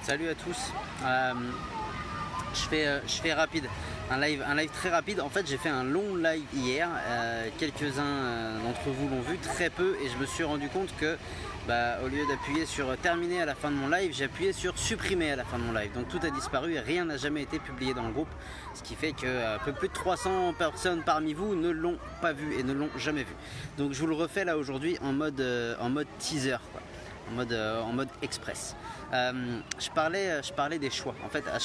Salut à tous. Je fais rapide, un live très rapide. En fait, j'ai fait un long live hier. Quelques-uns d'entre vous l'ont vu, très peu, et je me suis rendu compte que au lieu d'appuyer sur terminer à la fin de mon live, j'ai appuyé sur supprimer à la fin de mon live. Donc tout a disparu et rien n'a jamais été publié dans le groupe, ce qui fait que un peu plus de 300 personnes parmi vous ne l'ont pas vu et ne l'ont jamais vu. Donc je vous le refais là aujourd'hui en mode teaser, quoi. En mode express. Je parlais des choix. En fait, à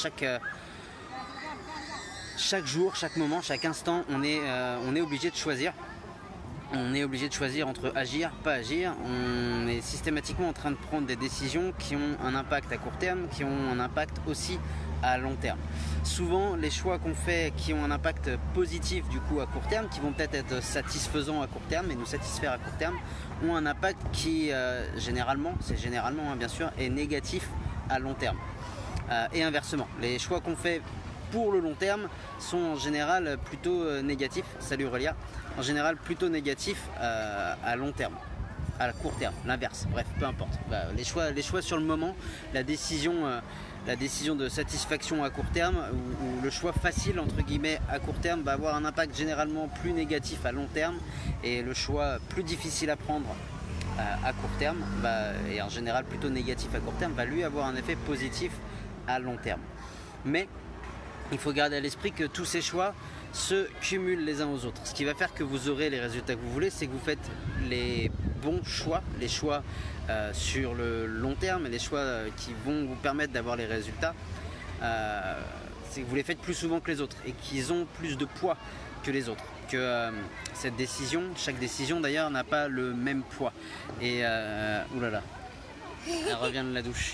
chaque jour, chaque moment, chaque instant, on est obligé de choisir. On est obligé de choisir entre agir, pas agir. On est systématiquement en train de prendre des décisions qui ont un impact à court terme, qui ont un impact aussi à long terme. Souvent, les choix qu'on fait qui ont un impact positif du coup à court terme, qui vont peut-être être satisfaisants à court terme et nous satisfaire à court terme, ont un impact qui généralement bien sûr, est négatif à long terme. Et inversement, les choix qu'on fait pour le long terme sont en général plutôt négatifs. Salut Aurélia. En général plutôt négatifs à long terme, à court terme, l'inverse, bref, peu importe. Les choix sur le moment, la décision de satisfaction à court terme ou le choix facile entre guillemets à court terme va avoir un impact généralement plus négatif à long terme, et le choix plus difficile à prendre à court terme et en général plutôt négatif à court terme va lui avoir un effet positif à long terme. Mais il faut garder à l'esprit que tous ces choix se cumulent les uns aux autres. Ce qui va faire que vous aurez les résultats que vous voulez, c'est que vous faites les bons choix, les choix sur le long terme et les choix qui vont vous permettre d'avoir les résultats. C'est que vous les faites plus souvent que les autres et qu'ils ont plus de poids que les autres. Cette décision, chaque décision d'ailleurs n'a pas le même poids. Et oulala, elle revient de la douche.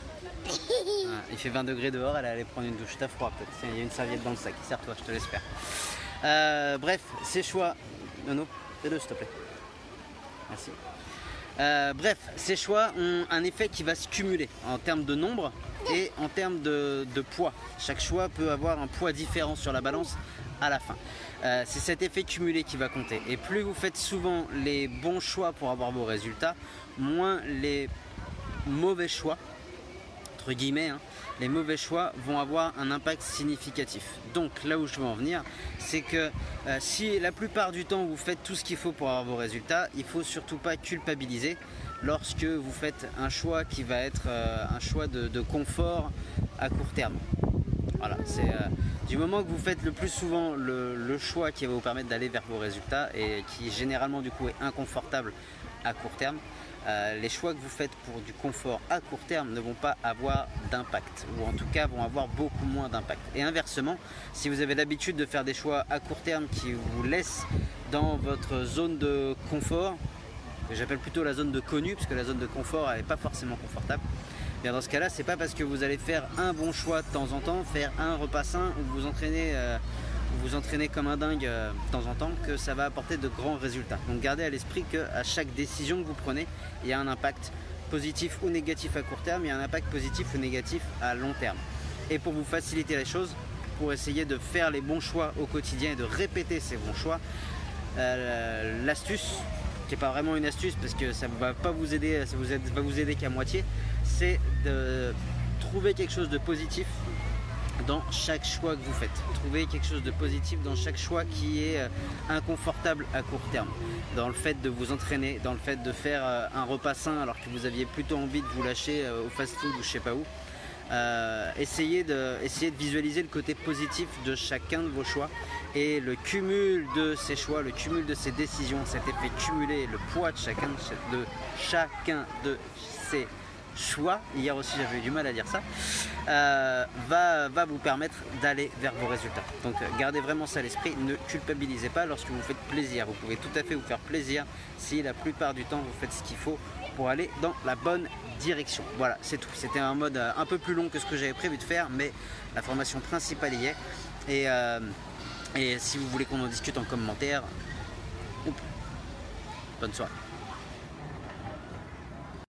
Il fait 20 degrés dehors, elle est allée prendre une douche. T'as froid peut-être, il y a une serviette dans le sac, serre-toi, je te laisse faire. Bref, ces choix... Nono, fais-le s'il te plaît. Merci. Bref, ces choix ont un effet qui va se cumuler en termes de nombre et en termes de poids. Chaque choix peut avoir un poids différent sur la balance à la fin. C'est cet effet cumulé qui va compter. Et plus vous faites souvent les bons choix pour avoir vos résultats, moins les mauvais choix, entre guillemets, les mauvais choix vont avoir un impact significatif. Donc là où je veux en venir, c'est que si la plupart du temps vous faites tout ce qu'il faut pour avoir vos résultats, il ne faut surtout pas culpabiliser lorsque vous faites un choix qui va être un choix de confort à court terme. Voilà, c'est du moment que vous faites le plus souvent le choix qui va vous permettre d'aller vers vos résultats et qui généralement du coup est inconfortable à court terme, les choix que vous faites pour du confort à court terme ne vont pas avoir d'impact, ou en tout cas vont avoir beaucoup moins d'impact. Et inversement, si vous avez l'habitude de faire des choix à court terme qui vous laissent dans votre zone de confort, que j'appelle plutôt la zone de connu, parce que la zone de confort elle n'est pas forcément confortable, bien dans ce cas-là, c'est pas parce que vous allez faire un bon choix de temps en temps, faire un repas sain ou vous entraîner comme un dingue de temps en temps, que ça va apporter de grands résultats. Donc gardez à l'esprit qu'à chaque décision que vous prenez, il y a un impact positif ou négatif à court terme, il y a un impact positif ou négatif à long terme. Et pour vous faciliter les choses, pour essayer de faire les bons choix au quotidien et de répéter ces bons choix, l'astuce, qui n'est pas vraiment une astuce parce que ça ne va pas vous aider, ça va vous aider qu'à moitié, c'est de trouver quelque chose de positif dans chaque choix que vous faites. Trouvez quelque chose de positif dans chaque choix qui est inconfortable à court terme. Dans le fait de vous entraîner, dans le fait de faire un repas sain alors que vous aviez plutôt envie de vous lâcher au fast-food ou je sais pas où. Essayez de visualiser le côté positif de chacun de vos choix, et le cumul de ces choix, le cumul de ces décisions, cet effet cumulé, le poids de chacun de ces choix, hier aussi j'avais eu du mal à dire ça, va vous permettre d'aller vers vos résultats. Donc gardez vraiment ça à l'esprit, ne culpabilisez pas lorsque vous faites plaisir. Vous pouvez tout à fait vous faire plaisir si la plupart du temps vous faites ce qu'il faut pour aller dans la bonne direction. Voilà, c'est tout. C'était un mode un peu plus long que ce que j'avais prévu de faire, mais la formation principale y est. Et si vous voulez qu'on en discute en commentaire, bonne soirée.